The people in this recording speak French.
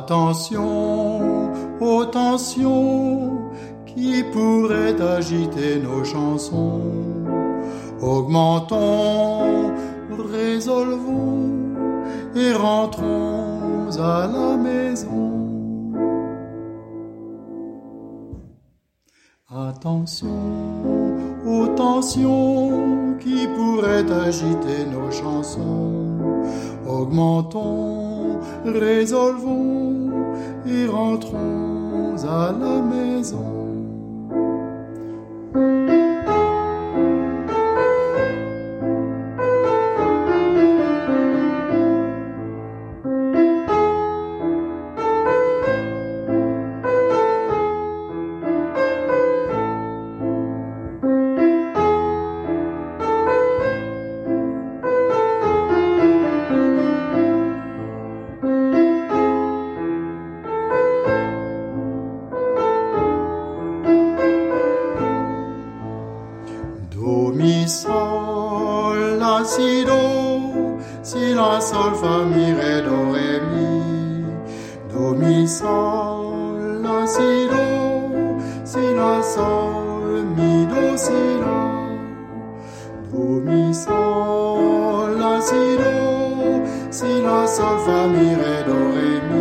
Attention aux tensions qui pourraient agiter nos chansons. Augmentons, résolvons et rentrons à la maison. Attention aux tensions qui pourraient agiter nos chansons. Augmentons, résolvons et rentrons à la maison. Do, mi, sol, la, si, do, si, la, sol, fa, mi, ré, do, ré, mi. Do, mi, sol, la, si, do, si, la, sol, mi, do, si, la. Do, mi, sol, la, si, do, si, la, sol, fa, mi, ré, do, ré, mi.